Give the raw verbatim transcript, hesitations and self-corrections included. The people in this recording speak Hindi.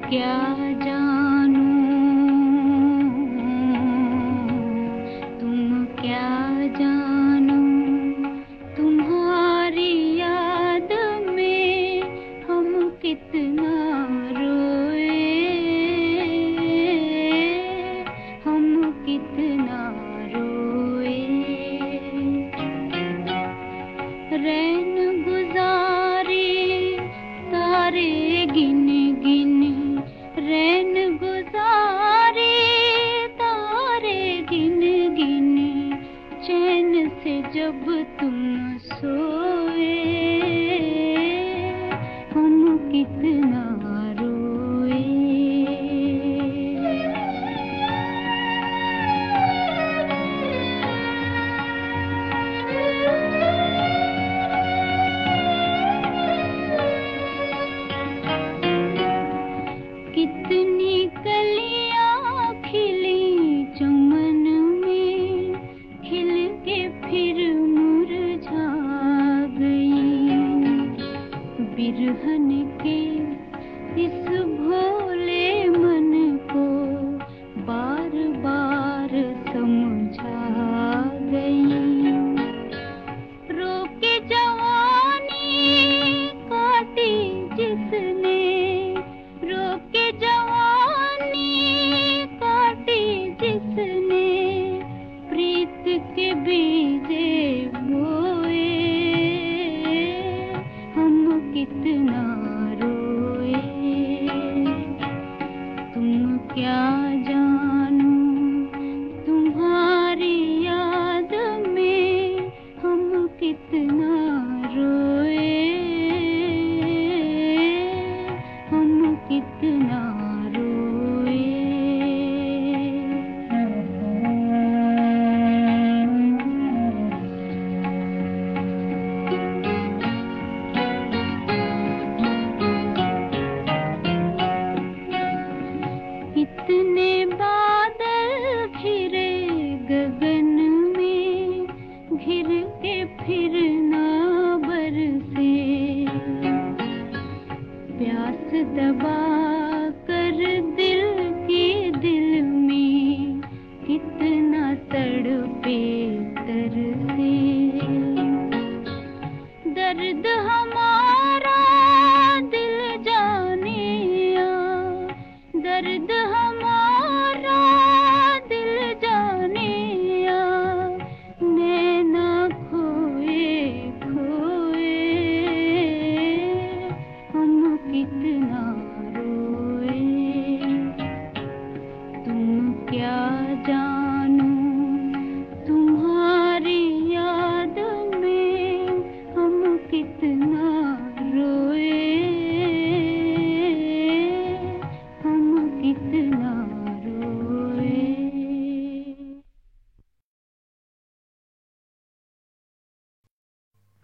क्या जानूं, तुम क्या जानो, तुम्हारी याद में हम कितना रोए, हम कितना रोए। रैन गुजारे तारे गिन गिन, रैन गुजारे तारे गिन गिन, चैन से जब तुम सोए, हम कितना रोए। कितनी कलियां खिली चमन में, खिल के फिर मुरझा गई। बिरहन के इस भोले मन को बार बार समझा गई। रोके जवानी काटी जिसने, रोके जवानी काटी जिसने, प्रीत के बीजे बोए, हम कितना रोए। तुम क्या जानो, तुम्हारी याद में हम कितना रोए, हम कितना रोए। इतने बादल घिरे गगन में, घिर के फिर ना बरसे। प्यास दबा कर दिल की दिल में, कितना तड़पे तरसे। दर्द हमारा दिल जाने आ, दर्द हमारा दिल जाने आ, नैना खोए खोए, हम कितना रोए। तुम क्या जानो,